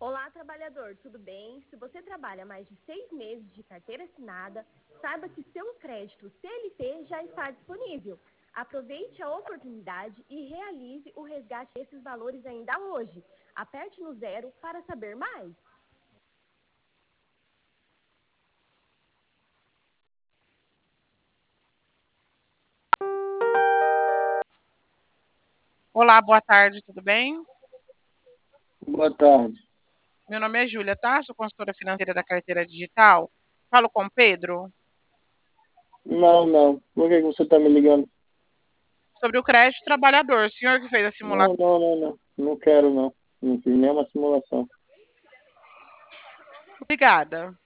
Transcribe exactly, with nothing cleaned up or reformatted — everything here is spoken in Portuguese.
Olá, trabalhador, tudo bem? Se você trabalha mais de seis meses de carteira assinada, saiba que seu crédito C L T já está disponível. Aproveite a oportunidade e realize o resgate desses valores ainda hoje. Aperte no zero para saber mais. Olá, boa tarde, tudo bem? Boa tarde. Meu nome é Júlia, tá? Sou consultora financeira da carteira digital. Falo com o Pedro Não, não. Por que que você está me ligando? sobre o crédito trabalhador. O senhor que fez a Não, simulação. não, não, não. Não quero, não. Não fiz nenhuma simulação. Obrigada.